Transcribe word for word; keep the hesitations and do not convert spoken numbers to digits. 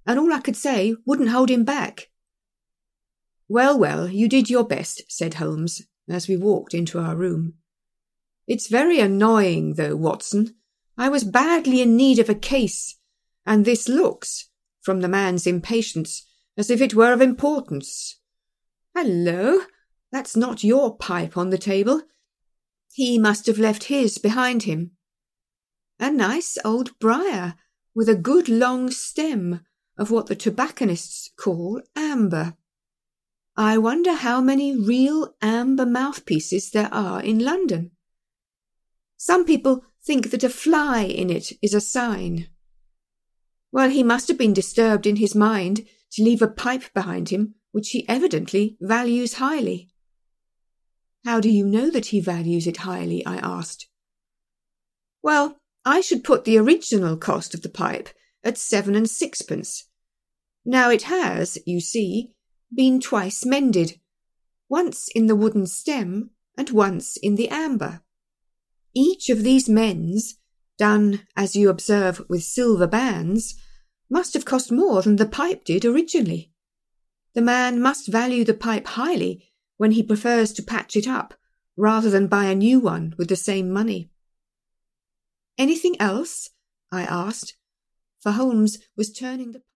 and all I could say wouldn't hold him back." "Well, well, you did your best," said Holmes, as we walked into our room. "It's very annoying, though, Watson. I was badly in need of a case, and this looks, from the man's impatience, as if it were of importance. Hello, that's not your pipe on the table. He must have left his behind him. A nice old briar, with a good long stem of what the tobacconists call amber. I wonder how many real amber mouthpieces there are in London. Some people think that a fly in it is a sign. Well, he must have been disturbed in his mind to leave a pipe behind him which he evidently values highly." "How do you know that he values it highly?" I asked. "Well, I should put the original cost of the pipe at seven and sixpence. Now it has, you see, been twice mended, once in the wooden stem and once in the amber. Each of these mends, done, as you observe, with silver bands, must have cost more than the pipe did originally. The man must value the pipe highly when he prefers to patch it up, rather than buy a new one with the same money." "Anything else?" I asked, for Holmes was turning the